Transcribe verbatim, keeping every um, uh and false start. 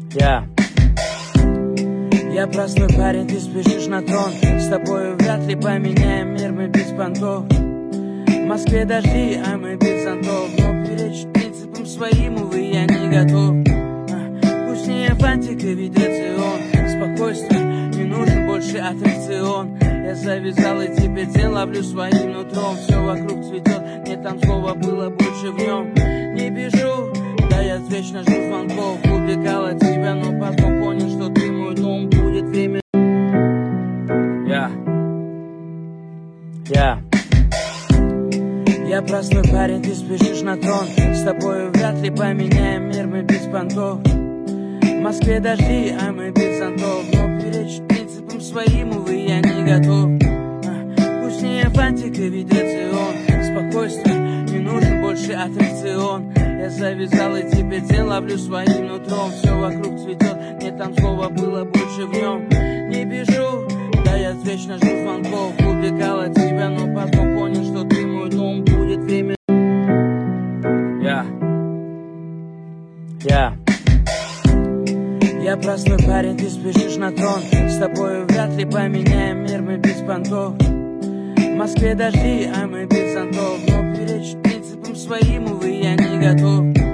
Я Я простой парень, ты спешишь на трон. С тобою вряд ли поменяем мир, мы без понтов. В Москве дожди, а мы без зонтов. Но перечь принципам своим, увы, я не готов. Пусть не фантика, ведь рацион. Спокойствие, не нужен больше аттракцион. Я завязал и теперь день ловлю своим нутром. Все вокруг цветет, нет там слова было больше в нем. Не бежу, да я вечно жду звонков. Убегал от тебя, но потом понял, что ты мой дом. Будет время. Я Я Я простой парень, ты спешишь на трон. С тобою вряд ли поменяем мир, мы без понтов. В Москве дожди, а мы без зонтов. Но перечь принципам своим, увы, я не готов. Пусть не фантика, ведь рацион. Спокойствие, не нужен больше аттракцион. Я завязал и теперь день ловлю своим нутром. Все вокруг цветет, нет там слова было больше в нем. Не бежу, да я вечно жду звонков. Убегал от тебя, но потом понял, что ты мой дом. Будет время. Я Я Я простой парень, ты спешишь на трон. С тобою вряд ли поменяем мир, мы без понтов. В Москве дожди, а мы без зонтов. Но перечь принципам своим, увы, я не готов.